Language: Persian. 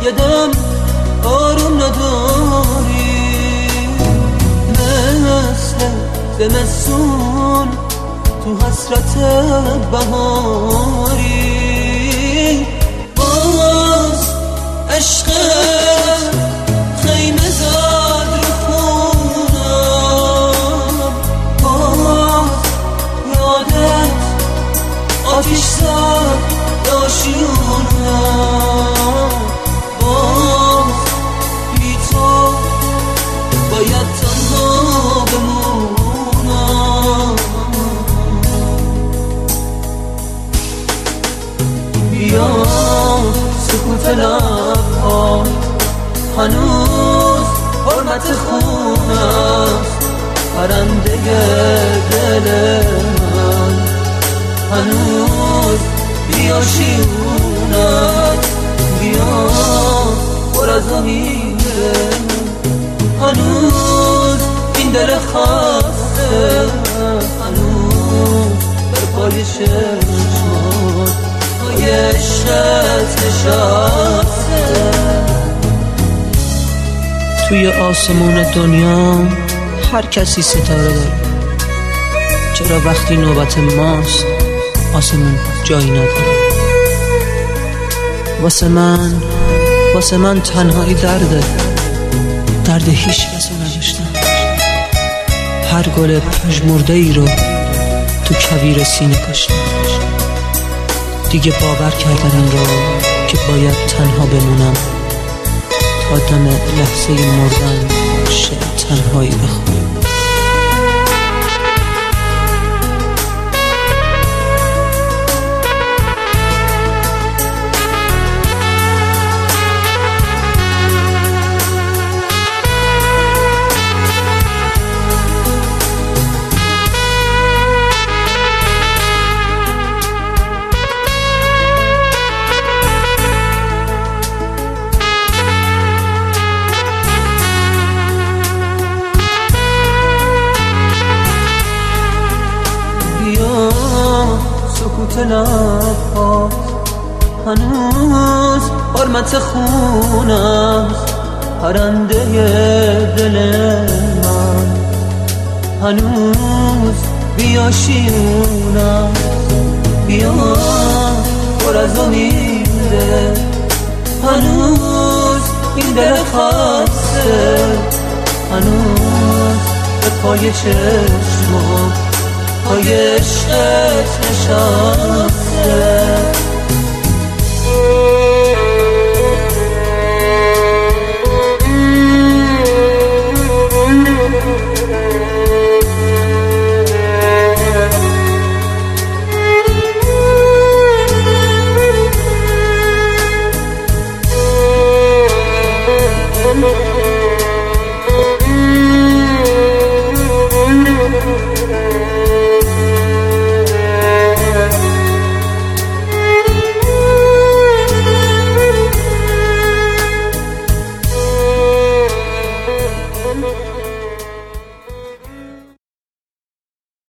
یه دم آروم نداری، مثل زمستون تو حسرت بهاری. باز عشقت خیمه زد رو خونم، باز یادت آتیش زد داشیونم، باز بی تو باید تنها بمونم. بیا سکوت لبها هنوز حرمت خون است، پرنده دل من هنوز بیا شیونت، بیا پر از امیده، هنوز این دل خسته، هنوز بر پای چشمات پای عشقت نشسته. توی آسمون دنیا هر کسی ستاره داره، چرا وقتی نوبت ماست آسمون جایی نداره؟ واسه من تنهایی درد هیچ کسو نداشتم. هر گل پژمرده ای رو تو کویر سینه کاشتم، دیگه باور کردم این رو که باید تنها بمونم تا دم لحظه مردن شعر تنهایی بخونم. سکوت لبات هنوز حرمت خون است، پرنده دل من هنوز بیا شیون است، بیا پر از امیده، هنوز این دل خسته، هنوز به پای چشمات پای عشقت نشسته.